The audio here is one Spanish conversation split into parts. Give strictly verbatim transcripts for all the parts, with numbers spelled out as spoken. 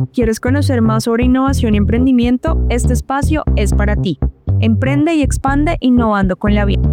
¿Quieres conocer más sobre innovación y emprendimiento? Este espacio es para ti. Emprende y expande innovando con la vida.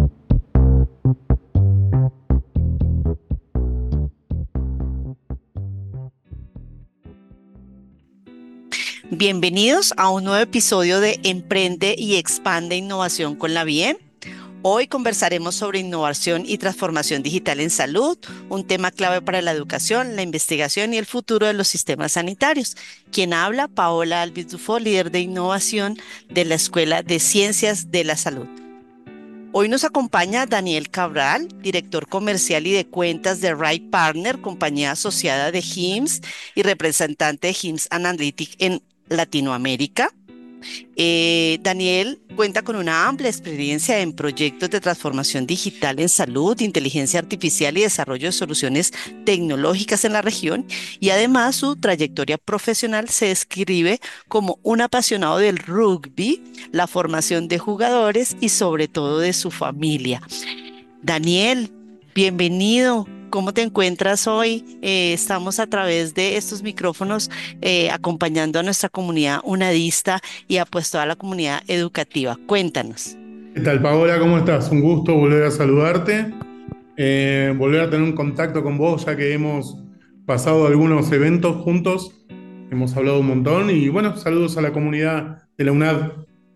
Bienvenidos a un nuevo episodio de Emprende y expande innovación con la Bien. Hoy conversaremos sobre innovación y transformación digital en salud, un tema clave para la educación, la investigación y el futuro de los sistemas sanitarios. Quien habla, Paola Alvis Dufo, líder de innovación de la Escuela de Ciencias de la Salud. Hoy nos acompaña Daniel Cabral, director comercial y de cuentas de Right Partner, compañía asociada de H I M S S y representante de H I M S S Analytics en Latinoamérica. Eh, Daniel cuenta con una amplia experiencia en proyectos de transformación digital en salud, inteligencia artificial y desarrollo de soluciones tecnológicas en la región, y además su trayectoria profesional se describe como un apasionado del rugby, la formación de jugadores y sobre todo de su familia. Daniel, bienvenido. ¿Cómo te encuentras hoy? Eh, estamos a través de estos micrófonos eh, acompañando a nuestra comunidad unadista y a pues toda la comunidad educativa. Cuéntanos. ¿Qué tal, Paola? ¿Cómo estás? Un gusto volver a saludarte, eh, volver a tener un contacto con vos, ya que hemos pasado algunos eventos juntos, hemos hablado un montón y bueno, saludos a la comunidad de la UNAD.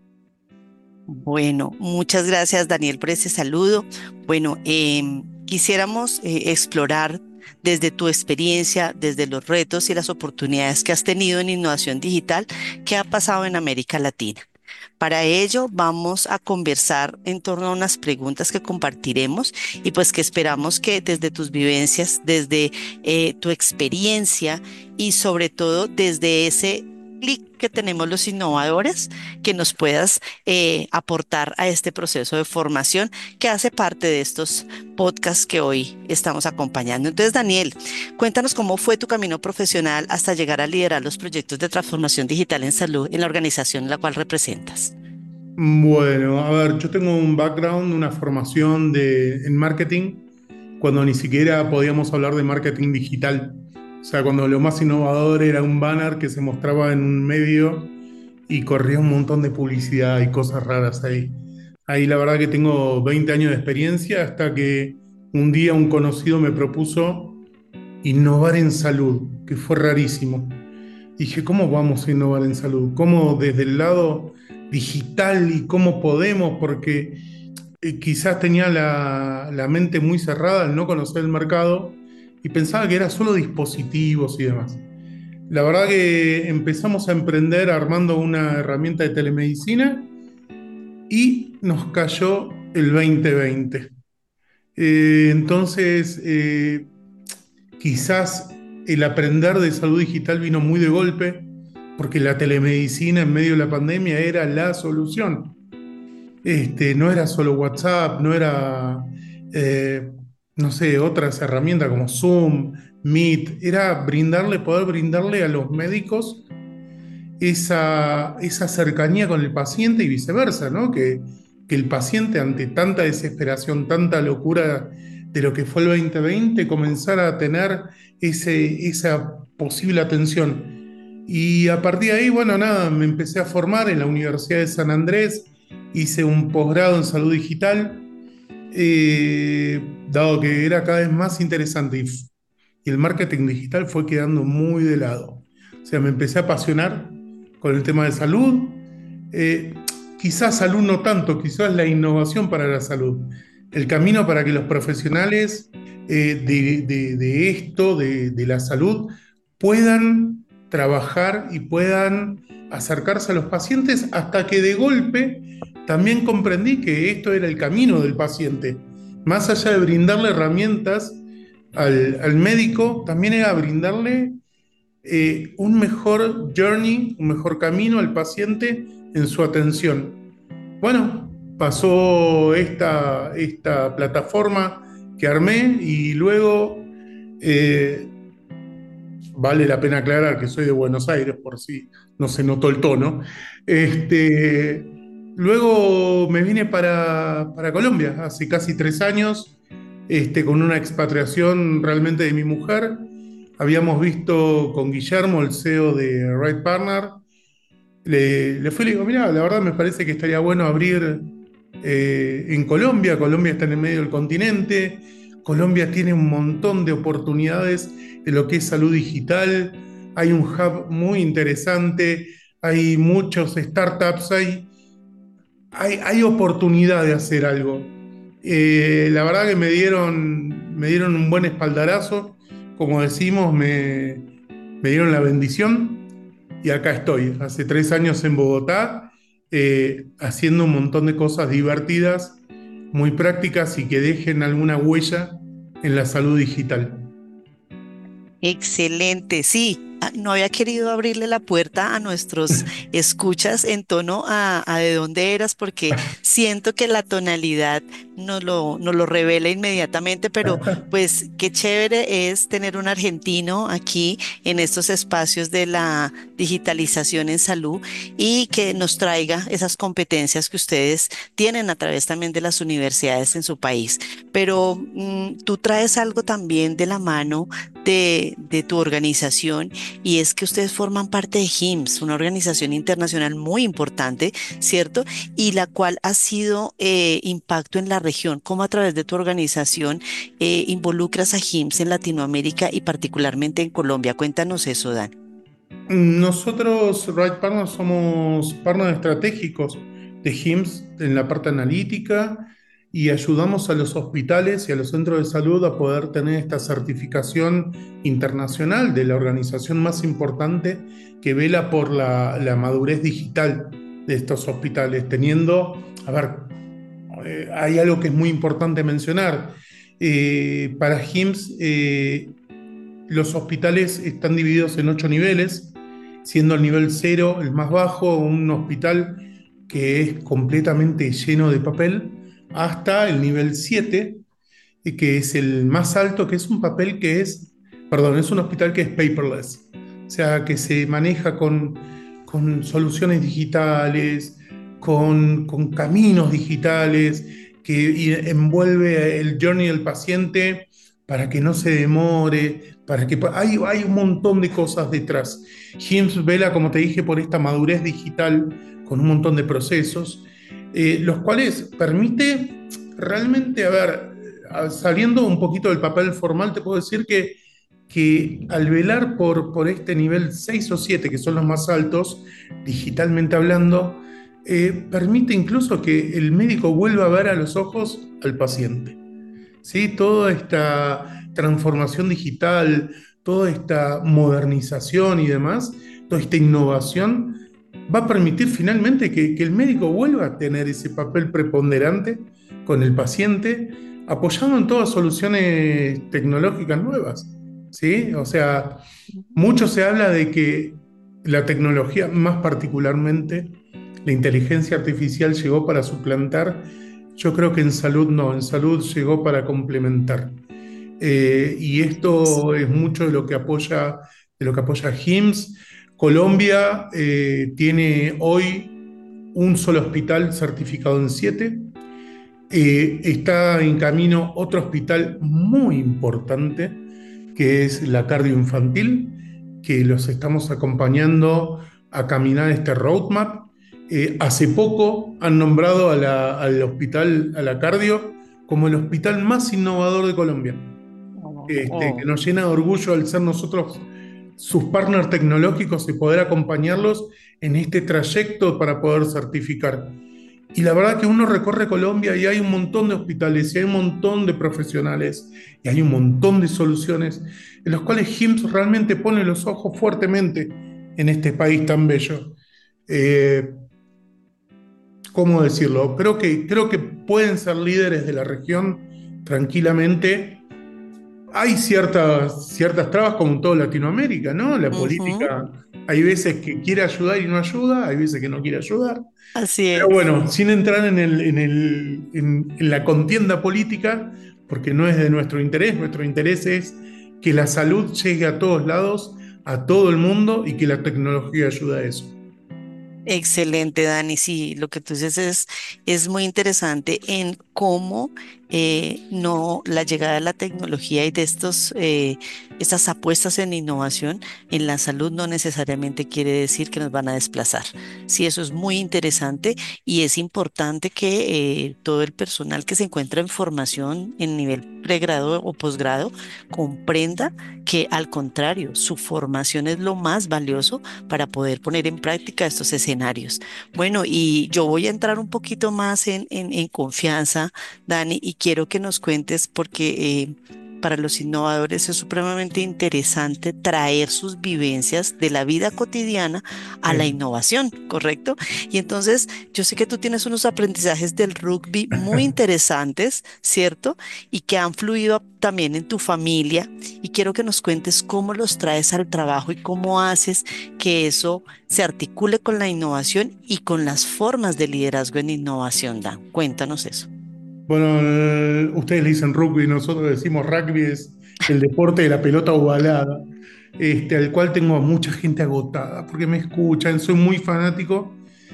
Bueno, muchas gracias, Daniel, por ese saludo. Bueno, em, quisiéramos eh, explorar desde tu experiencia, desde los retos y las oportunidades que has tenido en innovación digital, qué ha pasado en América Latina. Para ello vamos a conversar en torno a unas preguntas que compartiremos y pues que esperamos que desde tus vivencias, desde eh, tu experiencia y sobre todo desde ese clic que tenemos los innovadores, que nos puedas eh, aportar a este proceso de formación que hace parte de estos podcasts que hoy estamos acompañando. Entonces, Daniel, cuéntanos cómo fue tu camino profesional hasta llegar a liderar los proyectos de transformación digital en salud en la organización en la cual representas. Bueno, a ver, yo tengo un background, una formación de, en marketing, cuando ni siquiera podíamos hablar de marketing digital. O sea, cuando lo más innovador era un banner que se mostraba en un medio y corría un montón de publicidad y cosas raras ahí. Ahí la verdad que tengo veinte años de experiencia hasta que un día un conocido me propuso innovar en salud, que fue rarísimo. Dije, ¿cómo vamos a innovar en salud? ¿Cómo desde el lado digital y cómo podemos? Porque eh, quizás tenía la, la mente muy cerrada al no conocer el mercado y pensaba que era solo dispositivos y demás. La verdad que empezamos a emprender armando una herramienta de telemedicina y nos cayó el veinte veinte. Eh, entonces, eh, quizás el aprender de salud digital vino muy de golpe, porque la telemedicina en medio de la pandemia era la solución. Este, no era solo WhatsApp, no era, eh, no sé, otras herramientas como Zoom, Meet, era brindarle, poder brindarle a los médicos esa, esa cercanía con el paciente y viceversa, ¿no? Que, que el paciente ante tanta desesperación, tanta locura de lo que fue el veinte veinte, comenzara a tener ese, esa posible atención. Y a partir de ahí, bueno, nada, me empecé a formar en la Universidad de San Andrés, hice un posgrado en salud digital, eh, dado que era cada vez más interesante y, y el marketing digital fue quedando muy de lado. O sea, me empecé a apasionar con el tema de salud. Eh, quizás salud no tanto, quizás la innovación para la salud. El camino para que los profesionales eh, de, de, de, esto, de, de la salud, puedan trabajar y puedan acercarse a los pacientes hasta que de golpe también comprendí que esto era el camino del paciente. Más allá de brindarle herramientas al, al médico, también era brindarle eh, un mejor journey, un mejor camino al paciente en su atención. Bueno, pasó esta, esta plataforma que armé y luego, eh, vale la pena aclarar que soy de Buenos Aires, por si no se notó el tono, este, luego me vine para, para Colombia hace casi tres años, este, con una expatriación realmente de mi mujer. habíamos visto con Guillermo, el C E O de Right Partner, le, le fui y le digo, mira, la verdad me parece que estaría bueno abrir eh, en Colombia. Colombia está en el medio del continente. Colombia tiene un montón de oportunidades de lo que es salud digital. Hay un hub muy interesante, hay muchos startups, hay, hay, hay oportunidad de hacer algo. Eh, la verdad que me dieron, me dieron un buen espaldarazo, como decimos, me, me dieron la bendición y acá estoy, hace tres años en Bogotá, eh, haciendo un montón de cosas divertidas, muy prácticas y que dejen alguna huella en la salud digital. Excelente, sí. ah, No había querido abrirle la puerta a nuestros escuchas en tono a, a de dónde eras, porque siento que la tonalidad nos lo, nos lo revela inmediatamente, pero pues qué chévere es tener un argentino aquí en estos espacios de la digitalización en salud y que nos traiga esas competencias que ustedes tienen a través también de las universidades en su país. Pero mm, tú traes algo también de la mano de, de tu organización y es que ustedes forman parte de H I M S S, una organización internacional muy importante, ¿cierto? Y la cual ha sido eh, impacto en la región. ¿Cómo a través de tu organización eh, involucras a H I M S S en Latinoamérica y particularmente en Colombia? Cuéntanos eso, Dan. Nosotros, Right Partners, somos partners estratégicos de H I M S S en la parte analítica y ayudamos a los hospitales y a los centros de salud a poder tener esta certificación internacional de la organización más importante que vela por la, la madurez digital de estos hospitales, teniendo, a ver, eh, hay algo que es muy importante mencionar. Eh, para H I M S S, eh, los hospitales están divididos en ocho niveles, siendo el nivel cero el más bajo, un hospital que es completamente lleno de papel, hasta el nivel siete, eh, que es el más alto, que es un papel que es, perdón, es un hospital que es paperless, o sea, que se maneja con, con soluciones digitales, con, con caminos digitales, que envuelve el journey del paciente para que no se demore, para que hay, hay un montón de cosas detrás. H I M S S vela, como te dije, por esta madurez digital con un montón de procesos, eh, los cuales permite realmente, a ver, saliendo un poquito del papel formal, te puedo decir que, que al velar por, por este nivel seis o siete, que son los más altos, digitalmente hablando, eh, permite incluso que el médico vuelva a ver a los ojos al paciente. ¿Sí? Toda esta transformación digital, toda esta modernización y demás, toda esta innovación, va a permitir finalmente que, que el médico vuelva a tener ese papel preponderante con el paciente, apoyando en todas soluciones tecnológicas nuevas. ¿Sí? O sea, mucho se habla de que la tecnología, más particularmente la inteligencia artificial, llegó para suplantar. Yo creo que en salud no, en salud llegó para complementar. Eh, y esto es mucho de lo que apoya, de lo que apoya H I M S S. Colombia eh, tiene hoy un solo hospital certificado en siete. Eh, está en camino otro hospital muy importante, que es la cardioinfantil, que los estamos acompañando a caminar este roadmap. Eh, hace poco han nombrado a la- al hospital, a la cardio, como el hospital más innovador de Colombia, este, que Oh. nos llena de orgullo al ser nosotros sus partners tecnológicos y poder acompañarlos en este trayecto para poder certificar. Y la verdad que uno recorre Colombia y hay un montón de hospitales y hay un montón de profesionales y hay un montón de soluciones en los cuales H I M S S realmente pone los ojos fuertemente en este país tan bello. Eh, ¿Cómo decirlo? Creo que, creo que pueden ser líderes de la región tranquilamente. Hay ciertas, ciertas trabas como en toda Latinoamérica, ¿no? La Ujú. política, hay veces que quiere ayudar y no ayuda, hay veces que no quiere ayudar. Así Pero es. bueno, sin entrar en, el, en, el, en, en la contienda política, porque no es de nuestro interés, nuestro interés es que la salud llegue a todos lados, a todo el mundo y que la tecnología ayude a eso. Excelente, Dani. Sí, lo que tú dices es, es muy interesante en cómo eh, no, la llegada de la tecnología y de estos, eh, estas apuestas en innovación en la salud no necesariamente quiere decir que nos van a desplazar. Sí, eso es muy interesante y es importante que eh, todo el personal que se encuentra en formación en nivel pregrado o posgrado comprenda que al contrario, su formación es lo más valioso para poder poner en práctica estos escenarios. Bueno, y yo voy a entrar un poquito más en, en- en confianza, Dani, y quiero que nos cuentes porque eh, para los innovadores es supremamente interesante traer sus vivencias de la vida cotidiana a la Sí. innovación, ¿correcto? Y entonces yo sé que tú tienes unos aprendizajes del rugby muy interesantes, ¿cierto? Y que han fluido también en tu familia. Y quiero que nos cuentes cómo los traes al trabajo y cómo haces que eso se articule con la innovación y con las formas de liderazgo en innovación, Dan. Cuéntanos eso. Bueno, el- ustedes le dicen rugby, nosotros decimos rugby, es el deporte de la pelota ovalada, este, al cual tengo a mucha gente agotada, porque me escuchan, soy muy fanático.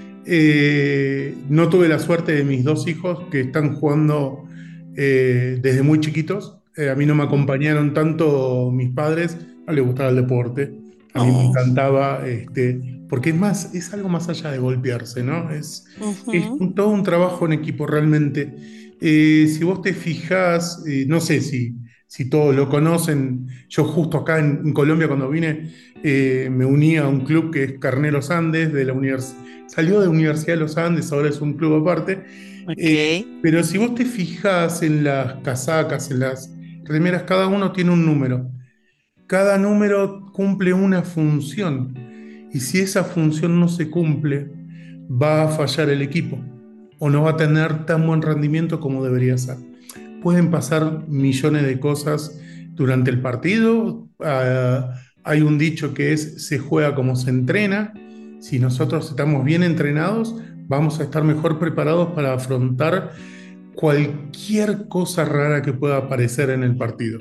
Eh, no tuve la suerte de mis dos hijos que están jugando eh, desde muy chiquitos. Eh, a mí no me acompañaron tanto mis padres, no les gustaba el deporte. A mí me Oh, encantaba, este, porque es más, es algo más allá de golpearse, ¿no? Es, es ujú, un- todo un trabajo en equipo realmente. Eh, si vos te fijás, eh, no sé si, si todos lo conocen, yo justo acá en, en Colombia cuando vine, eh, me uní a un club que es Carneros Andes de la universidad. Salió de Universidad de los Andes, ahora es un club aparte. ok, Eh, pero si vos te fijas en las casacas, en las remeras, cada uno tiene un número. Cada número cumple una función. Y si esa función no se cumple, va a fallar el equipo o no va a tener tan buen rendimiento como debería ser. Pueden pasar millones de cosas durante el partido. Ah, hay un dicho que es, se juega como se entrena. Si nosotros estamos bien entrenados, vamos a estar mejor preparados para afrontar cualquier cosa rara que pueda aparecer en el partido.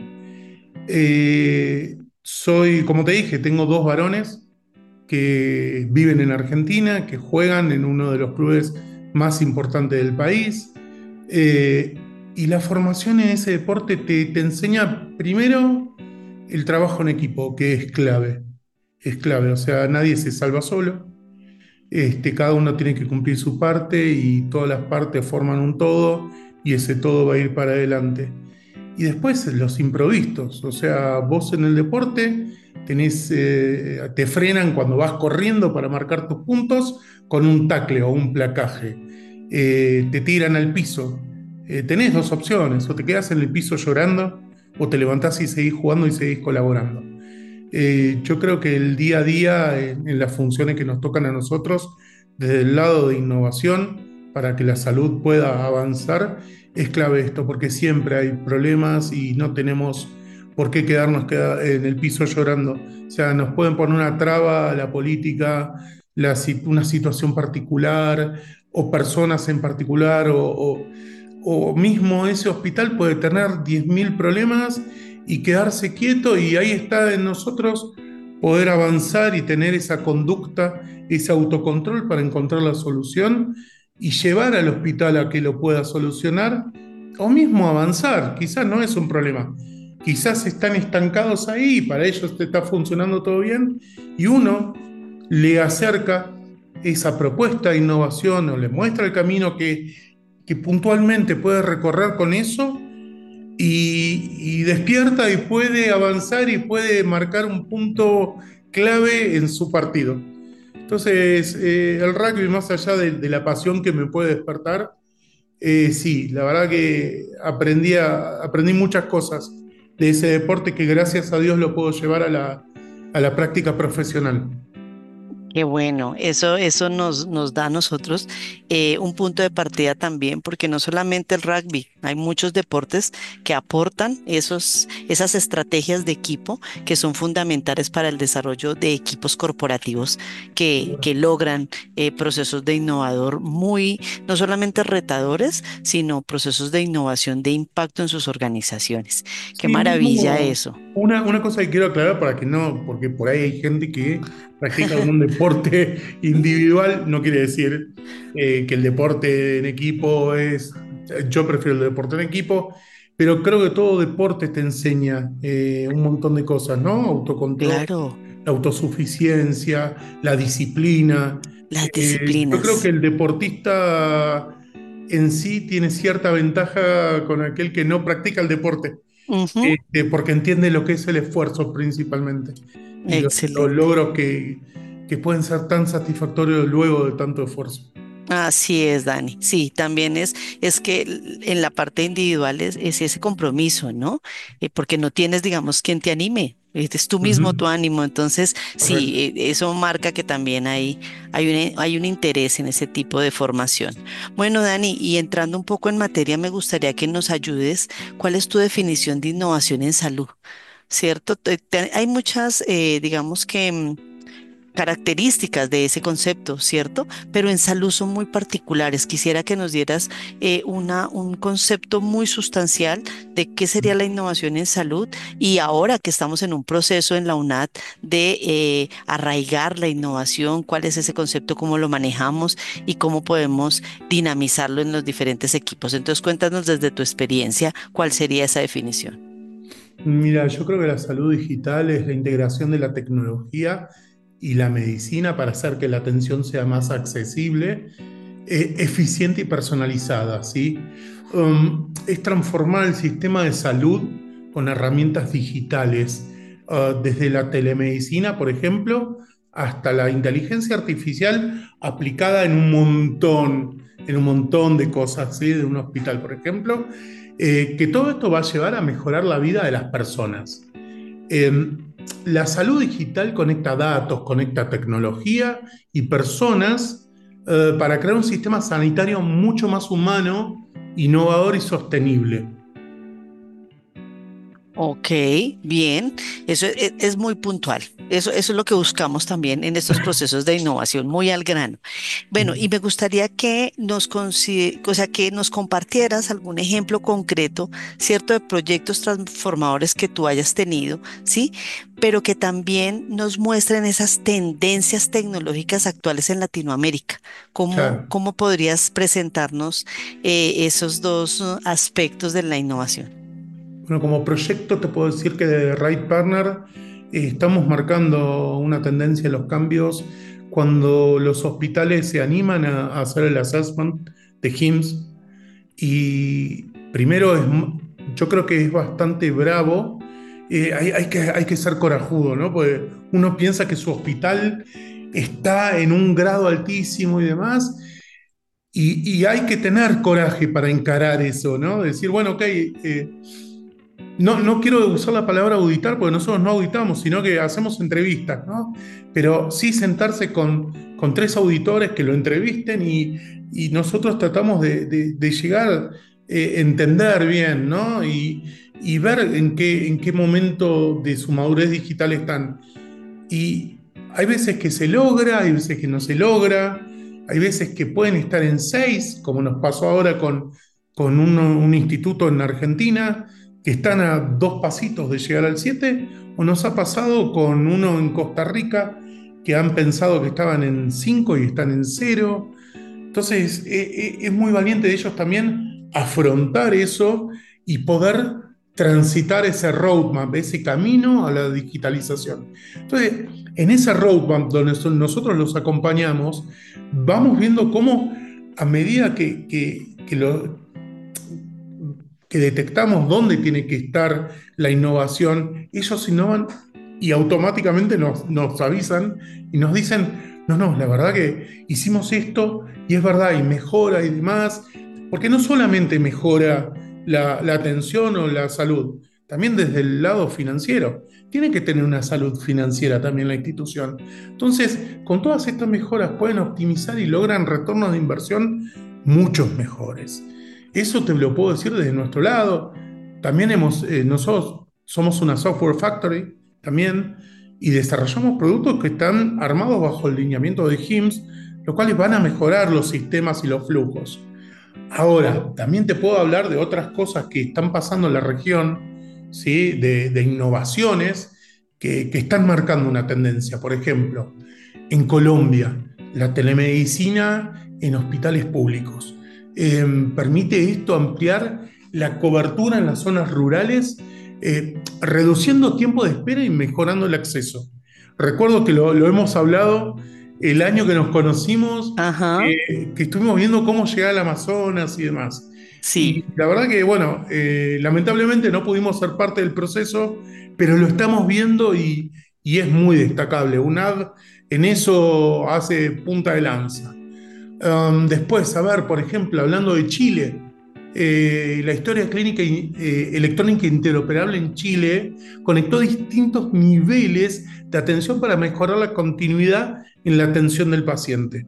Eh, soy, como te dije, tengo dos varones que viven en Argentina, que juegan en uno de los clubes más importantes del país. Eh, y la formación en ese deporte te, te enseña primero el trabajo en equipo, que es clave. Es clave, o sea, nadie se salva solo. Este, cada uno tiene que cumplir su parte y todas las partes forman un todo y ese todo va a ir para adelante. Y después los improvistos, o sea, vos en el deporte tenés, eh, te frenan cuando vas corriendo para marcar tus puntos con un tacle o un placaje. Eh, te tiran al piso. Eh, tenés dos opciones, o te quedás en el piso llorando o te levantás y seguís jugando y seguís colaborando. Eh, yo creo que el día a día, en, en las funciones que nos tocan a nosotros, desde el lado de innovación, para que la salud pueda avanzar, es clave esto, porque siempre hay problemas y no tenemos por qué quedarnos queda- en el piso llorando. O sea, nos pueden poner una traba a la política, la si- una situación particular o personas en particular o, o- o mismo ese hospital puede tener diez mil problemas y quedarse quieto y ahí está en nosotros poder avanzar y tener esa conducta, ese autocontrol para encontrar la solución y llevar al hospital a que lo pueda solucionar o mismo avanzar. Quizás no es un problema. Quizás están estancados ahí y para ellos te está funcionando todo bien y uno le acerca esa propuesta de innovación o le muestra el camino que, que puntualmente puede recorrer con eso y, y despierta y puede avanzar y puede marcar un punto clave en su partido. Entonces, eh, el rugby, más allá de, de la pasión que me puede despertar, eh, sí, la verdad que aprendí, a- aprendí muchas cosas de ese deporte que gracias a Dios lo puedo llevar a la, a la práctica profesional. qué bueno. Eso, eso nos, nos da a nosotros eh, un punto de partida también, porque no solamente el rugby, hay muchos deportes que aportan esos, esas estrategias de equipo que son fundamentales para el desarrollo de equipos corporativos que, que logran eh, procesos de innovador muy, no solamente retadores, sino procesos de innovación de impacto en sus organizaciones. Qué Sí, maravilla mismo, eso. una, una cosa que quiero aclarar para que no, porque por ahí hay gente que practica algún deporte individual, no quiere decir eh, que el deporte en equipo es Eh, Yo prefiero el deporte en equipo, pero creo que todo deporte te enseña eh, un montón de cosas, ¿no? Autocontrol, Claro, la autosuficiencia, la disciplina. las Eh, yo creo que disciplinas. el deportista en sí tiene cierta ventaja con aquel que no practica el deporte, Ujú, este, porque entiende lo que es el esfuerzo principalmente y los, los excelente. logros que, que pueden ser tan satisfactorios luego de tanto esfuerzo. Así es, Dani. Sí, también es, es que l- en la parte individual es, es ese compromiso, ¿no? Eh, porque no tienes, digamos, quien te anime. Es tú mismo Ujú, tu ánimo. Entonces, correcto. sí, eh, eso marca que también hay, hay un, hay un interés en ese tipo de formación. Bueno, Dani, y entrando un poco en materia, me gustaría que nos ayudes. ¿Cuál es tu definición de innovación en salud? ¿Cierto? Te- te- hay muchas, eh, digamos que mm, características de ese concepto, ¿cierto? Pero en salud son muy particulares. Quisiera que nos dieras eh, una, un concepto muy sustancial de qué sería la innovación en salud y ahora que estamos en un proceso en la UNAD de eh, arraigar la innovación, cuál es ese concepto, cómo lo manejamos y cómo podemos dinamizarlo en los diferentes equipos. Entonces, cuéntanos desde tu experiencia cuál sería esa definición. Mira, yo creo que la salud digital es la integración de la tecnología y la medicina para hacer que la atención sea más accesible, eh, eficiente y personalizada, ¿sí? Um, es transformar el sistema de salud con herramientas digitales, uh, desde la telemedicina, por ejemplo, hasta la inteligencia artificial aplicada en un montón, en un montón de cosas, ¿sí? De un hospital, por ejemplo, eh, que todo esto va a llevar a mejorar la vida de las personas. Eh, la salud digital conecta datos, conecta tecnología y personas eh, para crear un sistema sanitario mucho más humano, innovador y sostenible. Ok, bien, eso es, es muy puntual. Eso, eso es lo que buscamos también en estos procesos de innovación, muy al grano. Bueno, y me gustaría que nos, consi- o sea, que nos compartieras algún ejemplo concreto, ¿cierto?, de proyectos transformadores que tú hayas tenido, ¿sí? Pero que también nos muestren esas tendencias tecnológicas actuales en Latinoamérica. ¿Cómo, Claro. cómo podrías presentarnos eh, esos dos uh, aspectos de la innovación? Bueno, como proyecto te puedo decir que de Right Partner eh, estamos marcando una tendencia en los cambios cuando los hospitales se animan a, a hacer el assessment de H I M S. Y primero, es, yo creo que es bastante bravo. Eh, hay, hay que, hay que ser corajudo, ¿no? Porque uno piensa que su hospital está en un grado altísimo y demás, y, y hay que tener coraje para encarar eso, ¿no? Decir, bueno, ok, eh, no, no quiero usar la palabra auditar porque nosotros no auditamos, sino que hacemos entrevistas, ¿no? Pero sí sentarse con, con tres auditores que lo entrevisten y, y nosotros tratamos de, de- de llegar a entender bien, ¿no? Y, y ver en qué, en qué momento de su madurez digital están. Y hay veces que se logra, hay veces que no se logra, hay veces que pueden estar en seis, como nos pasó ahora con, con un, un instituto en Argentina, que están a dos pasitos de llegar al siete, o nos ha pasado con uno en Costa Rica, que han pensado que estaban en cinco y están en cero. Entonces, eh, eh, es muy valiente de ellos también afrontar eso y poder transitar ese roadmap, ese camino a la digitalización. Entonces, en ese roadmap donde son- nosotros los acompañamos, vamos viendo cómo a medida que, que, que lo, que detectamos dónde tiene que estar la innovación, ellos innovan y automáticamente nos, nos avisan y nos dicen, no, no, la verdad que hicimos esto y es verdad y mejora y demás, porque no solamente mejora la, la atención o la salud, también desde el lado financiero. Tiene que tener una salud financiera también la institución. Entonces, con todas estas mejoras pueden optimizar y logran retornos de inversión muchos mejores. Eso te lo puedo decir desde nuestro lado. También hemos, eh, nosotros somos una software factory también y desarrollamos productos que están armados bajo el lineamiento de H I M S, los cuales van a mejorar los sistemas y los flujos. Ahora, también te puedo hablar de otras cosas que están pasando en la región, ¿sí? de, de innovaciones que, que están marcando una tendencia. Por ejemplo, en Colombia, la telemedicina en hospitales públicos. Eh, permite esto ampliar la cobertura en las zonas rurales, eh, reduciendo tiempo de espera y mejorando el acceso. Recuerdo que lo, lo hemos hablado el año que nos conocimos, Ajá, eh, que estuvimos viendo cómo llegar al Amazonas y demás. sí. Y la verdad que, bueno, eh, lamentablemente no pudimos ser parte del proceso, pero lo estamos viendo y, y es muy destacable. U N A D en eso hace punta de lanza. Um, después, a ver, por ejemplo, hablando de Chile, eh, la historia clínica eh, electrónica interoperable en Chile conectó distintos niveles de atención para mejorar la continuidad en la atención del paciente.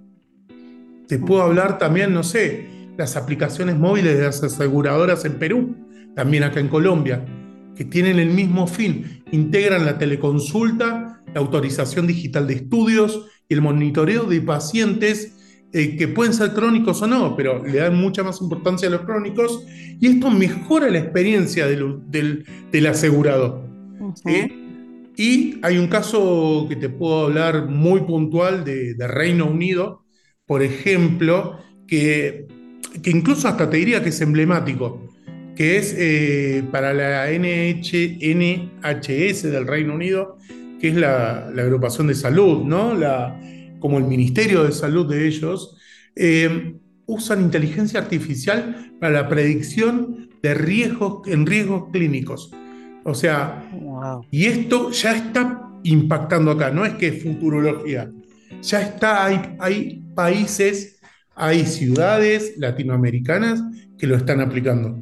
Te puedo Ujú. hablar también, no sé, las aplicaciones móviles de las aseguradoras en Perú, también acá en Colombia, que tienen el mismo fin, integran la teleconsulta, la autorización digital de estudios y el monitoreo de pacientes eh, que pueden ser crónicos o no, pero le dan mucha más importancia a los crónicos y esto mejora la experiencia del, del, del asegurado. Ujú. ¿Sí? Y hay un caso que te puedo hablar muy puntual de, de Reino Unido, por ejemplo, que, que incluso hasta te diría que es emblemático, que es eh, para la N H N H S del Reino Unido, que es la, la agrupación de salud, ¿no? La, como el Ministerio de Salud de ellos, eh, usan inteligencia artificial para la predicción de riesgos en riesgos clínicos. O sea, Wow. y esto ya está impactando acá, no es que es futurología, ya está, hay, hay países, hay ciudades latinoamericanas que lo están aplicando.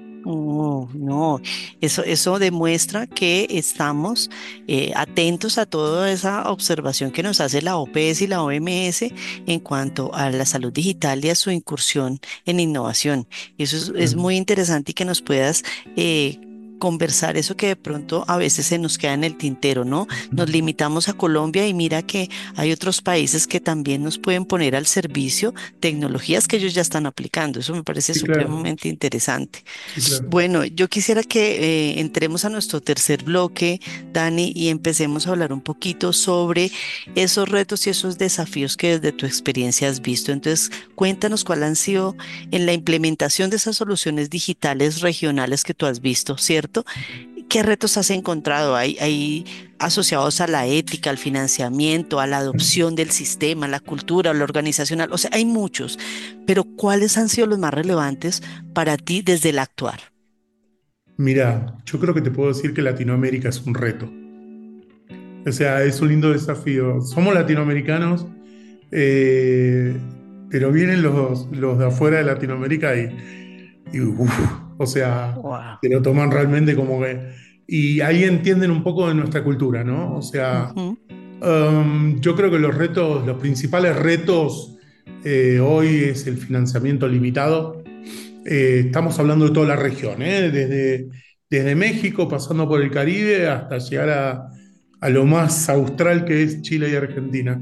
Oh, no, eso, eso demuestra que estamos eh, atentos a toda esa observación que nos hace la O P S y la O M S en cuanto a la salud digital y a su incursión en innovación. Eso es, es muy interesante y que nos puedas eh, conversar eso que de pronto a veces se nos queda en el tintero, ¿no? Nos limitamos a Colombia y mira que hay otros países que también nos pueden poner al servicio tecnologías que ellos ya están aplicando. Eso me parece Sí, claro, supremamente interesante. sí, claro. Bueno, yo quisiera que eh, entremos a nuestro tercer bloque, Dani, y empecemos a hablar un poquito sobre esos retos y esos desafíos que desde tu experiencia has visto. Entonces, cuéntanos cuáles han sido en la implementación de esas soluciones digitales regionales que tú has visto, ¿cierto? ¿Qué retos has encontrado? ¿Hay, hay asociados a la ética, al financiamiento, a la adopción del sistema, a la cultura, a la organizacional? O sea, hay muchos, pero ¿cuáles han sido los más relevantes para ti desde el actuar? Mira, yo creo que te puedo decir que Latinoamérica es un reto. O sea, es un lindo desafío. Somos latinoamericanos, eh, pero vienen los, los de afuera de Latinoamérica y, y uf, o sea, Wow. se lo toman realmente como que... Y ahí entienden un poco de nuestra cultura, ¿no? O sea, Ujú, um, yo creo que los retos, los principales retos eh, hoy es el financiamiento limitado. Eh, estamos hablando de toda la región, ¿eh? Desde, desde México, pasando por el Caribe, hasta llegar a, a lo más austral que es Chile y Argentina.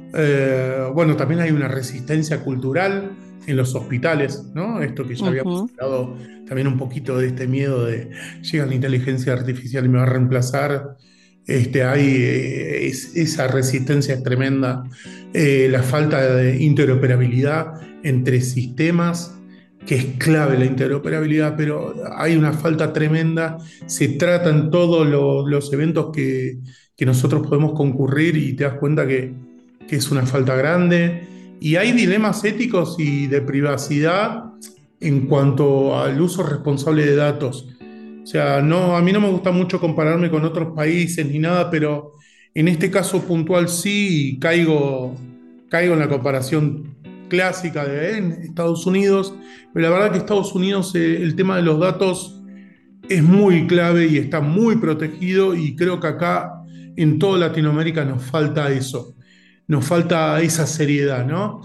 Eh, bueno, también hay una resistencia cultural en los hospitales, ¿no? Esto que ya habíamos ujú. hablado, también un poquito de este miedo de llega la inteligencia artificial y me va a reemplazar. Este, hay eh, es- esa resistencia es tremenda. Eh, la falta de interoperabilidad entre sistemas, que es clave la interoperabilidad, pero hay una falta tremenda. Se tratan todos lo- los eventos que, que nosotros podemos concurrir y te das cuenta que, que es una falta grande. Y hay dilemas éticos y de privacidad en cuanto al uso responsable de datos. O sea, no, a mí no me gusta mucho compararme con otros países ni nada, pero en este caso puntual sí caigo, caigo en la comparación clásica de en Estados Unidos, pero la verdad que Estados Unidos eh, el tema de los datos es muy clave y está muy protegido y creo que acá en toda Latinoamérica nos falta eso, nos falta esa seriedad, ¿no?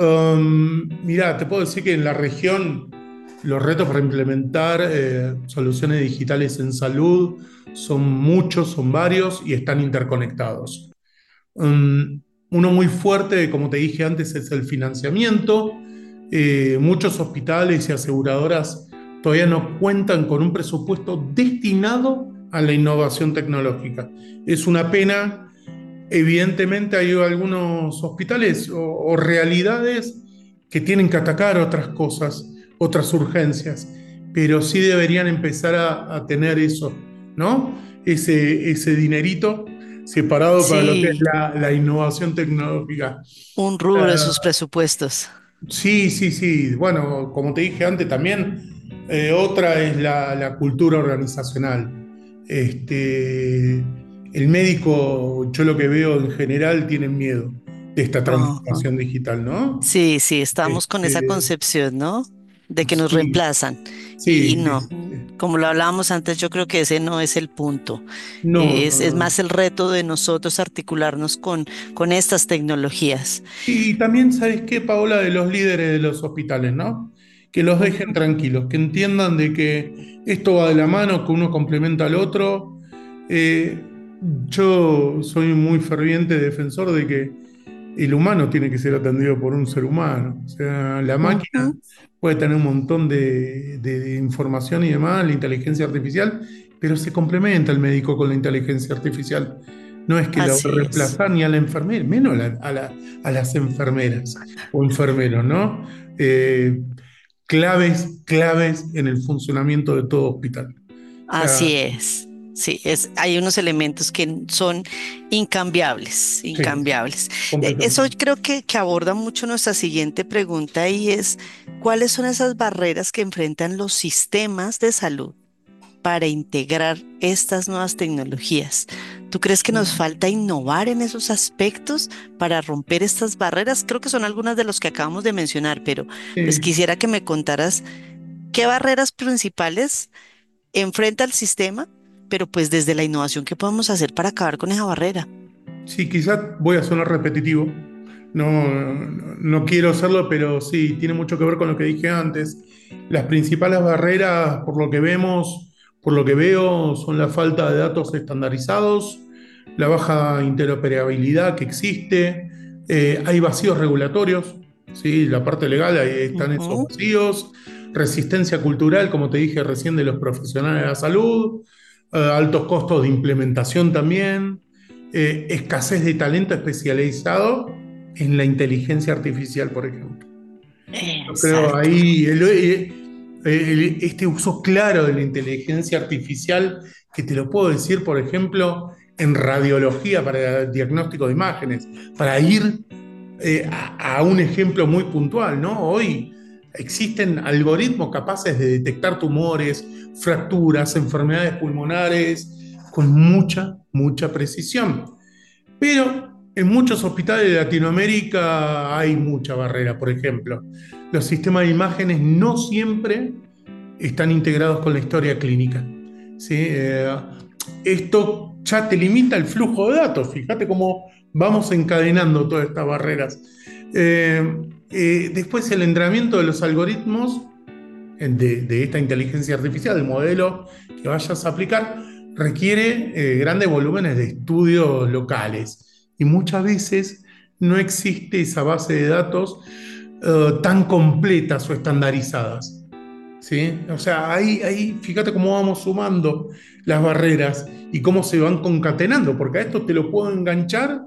Um, mirá, te puedo decir que en la región los retos para implementar eh, soluciones digitales en salud son muchos, son varios y están interconectados. Um, uno muy fuerte, como te dije antes, es el financiamiento. Eh, muchos hospitales y aseguradoras todavía no cuentan con un presupuesto destinado a la innovación tecnológica. Es una pena. Evidentemente hay algunos hospitales o, o realidades que tienen que atacar otras cosas, otras urgencias, pero sí deberían empezar a, a tener eso, ¿no? Ese, ese dinerito separado para lo que es Sí, la, la innovación tecnológica. un rubro de Ah, sus presupuestos. sí, sí, sí. Bueno, como te dije antes también, eh, otra es la, la cultura organizacional. Este, el médico, yo lo que veo en general, tienen miedo de esta Ajá. transformación digital, ¿no? Sí, sí, estamos con esa Este, concepción, ¿no? De que nos sí, reemplazan. Y, y sí, sí, no, sí, sí. como lo hablábamos antes, yo creo que ese no es el punto. No, Es, no, es no. más el reto de nosotros articularnos con, con estas tecnologías. Y también, ¿sabes qué, Paola? De los líderes de los hospitales, ¿no? Que los dejen Ujú. tranquilos, que entiendan de que esto va de la mano, que uno complementa al otro. Eh, yo soy muy ferviente defensor de que el humano tiene que ser atendido por un ser humano. O sea, la máquina Ujú. puede tener un montón de, de- de información y demás, la inteligencia artificial, pero se complementa el médico con la inteligencia artificial. No es que la va a Así es. reemplazar ni a la enfermera, menos a, la- a la- a las enfermeras o enfermeros, ¿no? Eh, claves, claves en el funcionamiento de todo hospital. O sea, Así es. Sí, es, hay unos elementos que son incambiables, sí, incambiables. Eh, Eso completamente. creo que, que aborda mucho nuestra siguiente pregunta y es, ¿cuáles son esas barreras que enfrentan los sistemas de salud para integrar estas nuevas tecnologías? ¿Tú crees que nos falta innovar en esos aspectos para romper estas barreras? Creo que son algunas de los que acabamos de mencionar, pero pues Sí. quisiera que me contaras qué barreras principales enfrenta el sistema, pero pues desde la innovación, ¿qué podemos hacer para acabar con esa barrera? Sí, quizás voy a sonar repetitivo. No, no, no quiero hacerlo, pero sí, tiene mucho que ver con lo que dije antes. Las principales barreras, por lo que vemos, por lo que veo, son la falta de datos estandarizados, la baja interoperabilidad que existe, eh, hay vacíos regulatorios, ¿sí? La parte legal, ahí están esos Ujú. vacíos, resistencia cultural, como te dije recién, de los profesionales de la salud, eh, altos costos de implementación también, eh, escasez de talento especializado en la inteligencia artificial, por ejemplo. Yo creo Exacto, ahí el- el- el- este uso claro de la inteligencia artificial, que te lo puedo decir, por ejemplo, en radiología para diagnóstico de imágenes, para ir eh, a, a un ejemplo muy puntual, ¿no? Hoy existen algoritmos capaces de detectar tumores, fracturas, enfermedades pulmonares con mucha, mucha precisión. Pero en muchos hospitales de Latinoamérica hay mucha barrera, por ejemplo. Los sistemas de imágenes no siempre están integrados con la historia clínica. ¿Sí? Eh, esto ya te limita el flujo de datos. Fíjate cómo vamos encadenando todas estas barreras. Eh, eh, después el entrenamiento de los algoritmos de, de esta inteligencia artificial, del modelo que vayas a aplicar, requiere eh, grandes volúmenes de estudios locales y muchas veces no existe esa base de datos eh, tan completas o estandarizadas. ¿Sí? O sea, ahí, ahí fíjate cómo vamos sumando las barreras y cómo se van concatenando, porque a esto te lo puedo enganchar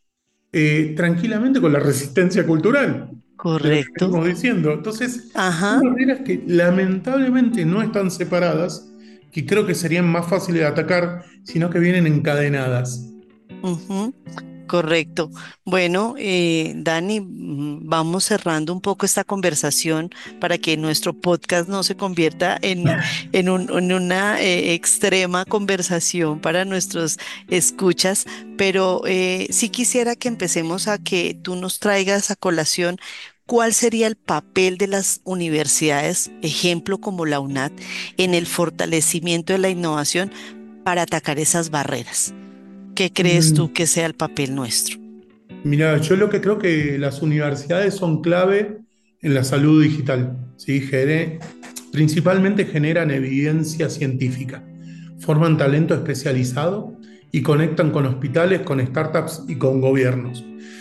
eh, tranquilamente con la resistencia cultural de lo que correcto. venimos diciendo. Entonces, son Ajá. barreras que lamentablemente no están separadas, que creo que serían más fáciles de atacar, sino que vienen encadenadas. Ujú. Correcto. Bueno, eh, Dani, mm, vamos cerrando un poco esta conversación para que nuestro podcast no se convierta en, en, un- en una eh, extrema conversación para nuestros escuchas, pero eh, sí quisiera que empecemos a que tú nos traigas a colación cuál sería el papel de las universidades, ejemplo como la UNAD, en el fortalecimiento de la innovación para atacar esas barreras. ¿Qué crees Mm, tú que sea el papel nuestro? Mira, yo lo que creo que las universidades son clave en la salud digital, ¿sí? Gene- principalmente generan evidencia científica, forman talento especializado y conectan con hospitales, con startups y con gobiernos.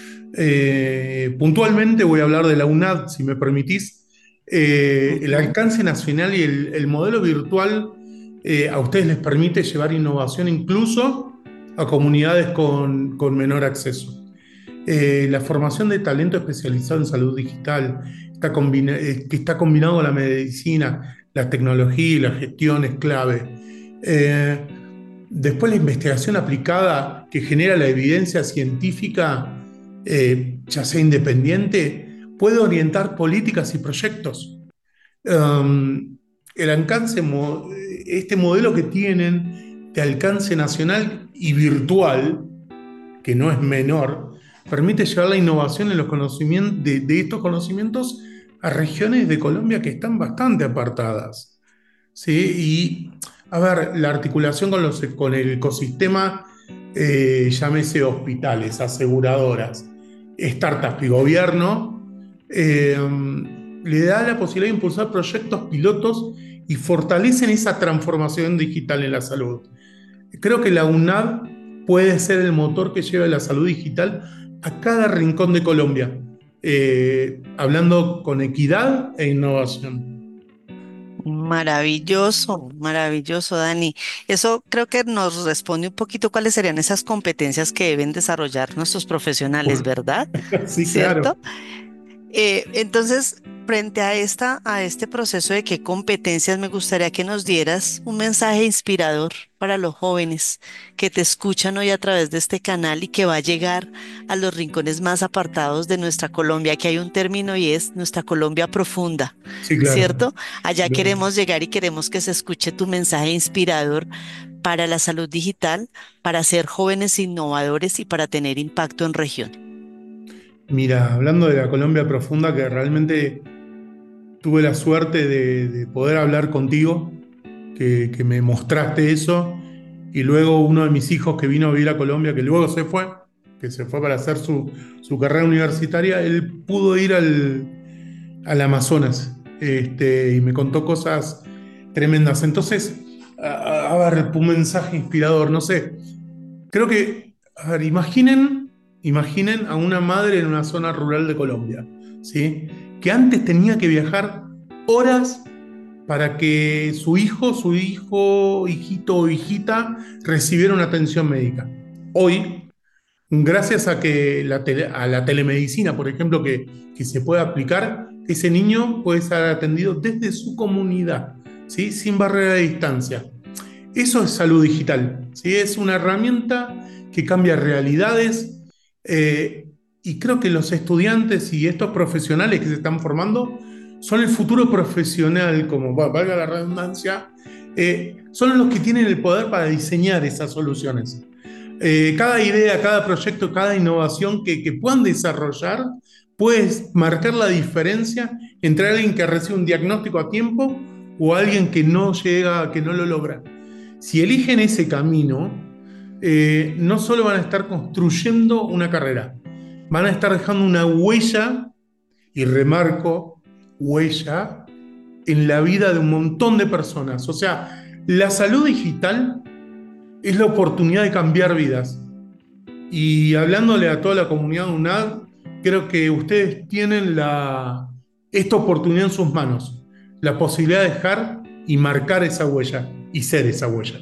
Eh, puntualmente voy a hablar de la UNAD, si me permitís. Eh, el Ujú. alcance nacional y el, el modelo virtual eh, a ustedes les permite llevar innovación incluso a comunidades con, con menor acceso. Eh, la formación de talento especializado en salud digital, está combina- eh, que está combinado con la medicina, la tecnología y la gestión es clave. Eh, Después la investigación aplicada que genera la evidencia científica, eh, ya sea independiente, puede orientar políticas y proyectos. Um, el alcance, mo- este modelo que tienen de alcance nacional y virtual, que no es menor, permite llevar la innovación en los conocimientos, de, de estos conocimientos a regiones de Colombia que están bastante apartadas. ¿Sí? Y, a ver, la articulación con, los, con el ecosistema, eh, llámese hospitales, aseguradoras, startups y gobierno, eh, le da la posibilidad de impulsar proyectos pilotos y fortalecen esa transformación digital en la salud. Creo que la U N A D puede ser el motor que lleve la salud digital a cada rincón de Colombia, eh, hablando con equidad e innovación. Maravilloso, maravilloso, Dani. Eso creo que nos responde un poquito cuáles serían esas competencias que deben desarrollar nuestros profesionales, ¿verdad? Sí, claro. ¿Cierto? Eh, entonces, frente a esta, a este proceso de qué competencias, me gustaría que nos dieras un mensaje inspirador para los jóvenes que te escuchan hoy a través de este canal y que va a llegar a los rincones más apartados de nuestra Colombia, que hay un término y es nuestra Colombia profunda, Sí, claro. ¿cierto? Allá queremos llegar y queremos que se escuche tu mensaje inspirador para la salud digital, para ser jóvenes innovadores y para tener impacto en región. Mira, hablando de la Colombia profunda, que realmente tuve la suerte de, de poder hablar contigo, que, que me mostraste eso, y luego uno de mis hijos que vino a vivir a Colombia, que luego se fue, que se fue para hacer su, su carrera universitaria, él pudo ir al, al Amazonas, este, y me contó cosas tremendas. Entonces, a, a ver, un mensaje inspirador, no sé, creo que, a ver, imaginen, imaginen a una madre en una zona rural de Colombia, ¿sí? Que antes tenía que viajar horas para que su hijo, su hijo, hijito o hijita recibiera una atención médica. Hoy, gracias a que la tele- a la telemedicina, por ejemplo, que, que se puede aplicar, ese niño puede ser atendido desde su comunidad, ¿sí? Sin barrera de distancia. Eso es salud digital, ¿sí? Es una herramienta que cambia realidades, eh, y creo que los estudiantes y estos profesionales que se están formando son el futuro profesional, como va- valga la redundancia, eh, son los que tienen el poder para diseñar esas soluciones. Eh, cada idea, cada proyecto, cada innovación que, que puedan desarrollar puede marcar la diferencia entre alguien que recibe un diagnóstico a tiempo o alguien que no llega, que no lo logra. Si eligen ese camino, eh, no solo van a estar construyendo una carrera, van a estar dejando una huella, y remarco, huella, en la vida de un montón de personas. O sea, la salud digital es la oportunidad de cambiar vidas. Y hablándole a toda la comunidad U N A D, creo que ustedes tienen la, esta oportunidad en sus manos, la posibilidad de dejar y marcar esa huella y ser esa huella.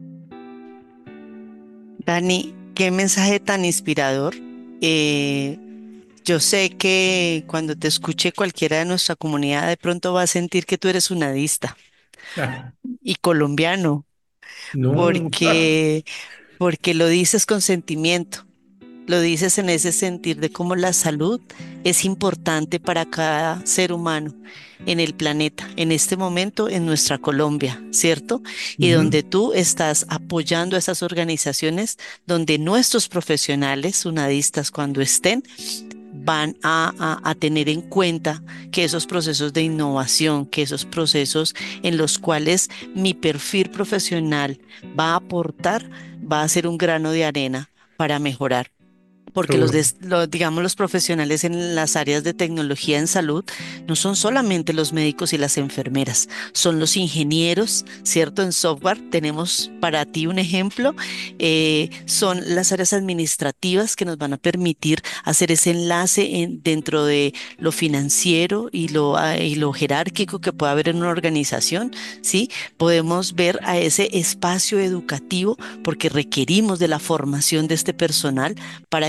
Dani, qué mensaje tan inspirador. Eh, yo sé que cuando te escuche cualquiera de nuestra comunidad, de pronto va a sentir que tú eres un nadista Ah, y colombiano, no. porque, porque lo dices con sentimiento. Lo dices en ese sentir de cómo la salud es importante para cada ser humano en el planeta, en este momento en nuestra Colombia, ¿cierto? Y Ujú. donde tú estás apoyando a esas organizaciones, donde nuestros profesionales sunadistas cuando estén van a, a- a tener en cuenta que esos procesos de innovación, que esos procesos en los cuales mi perfil profesional va a aportar, va a ser un grano de arena para mejorar porque los, Seguro. des- los, digamos, los profesionales en las áreas de tecnología en salud no son solamente los médicos y las enfermeras, son los ingenieros, ¿cierto? En software tenemos para ti un ejemplo, eh, son las áreas administrativas que nos van a permitir hacer ese enlace en- dentro de lo financiero y lo, ah, y lo jerárquico que puede haber en una organización, ¿sí? Podemos ver a ese espacio educativo porque requerimos de la formación de este personal para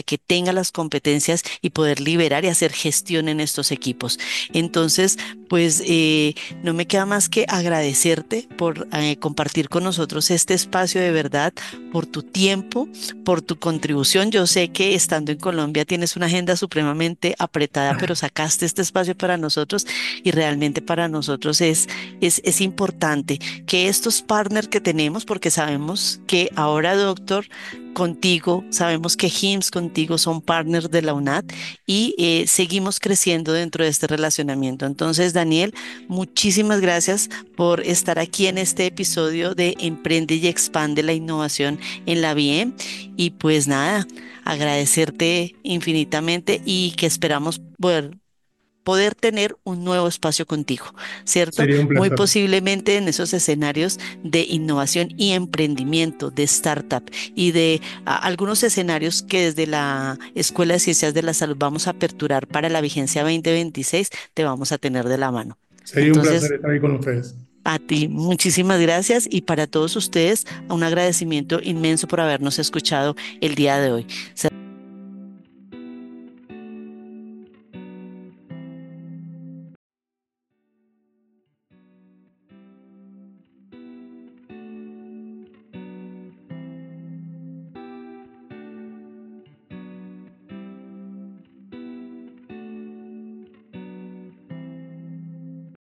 que tenga las competencias y poder liderar y hacer gestión en estos equipos. Entonces, pues eh, no me queda más que agradecerte por eh, compartir con nosotros este espacio de verdad, por tu tiempo, por tu contribución. Yo sé que estando en Colombia tienes una agenda supremamente apretada, pero sacaste este espacio para nosotros y realmente para nosotros es, es, es importante que estos partners que tenemos, porque sabemos que ahora, doctor, contigo, sabemos que H I M S S contigo son partners de la U N A T y eh, seguimos creciendo dentro de este relacionamiento. Entonces, Daniel, muchísimas gracias por estar aquí en este episodio de Emprende y Expande la Innovación en la B I E M. Y pues nada, agradecerte infinitamente y que esperamos poder poder tener un nuevo espacio contigo, ¿cierto? Sería un Muy placer. posiblemente en esos escenarios de innovación y emprendimiento, de startup y de a, algunos escenarios que desde la Escuela de Ciencias de la Salud vamos a aperturar para la vigencia veinte veintiséis, te vamos a tener de la mano. Sería un placer Entonces, estar ahí con ustedes. a ti, muchísimas gracias y para todos ustedes, un agradecimiento inmenso por habernos escuchado el día de hoy.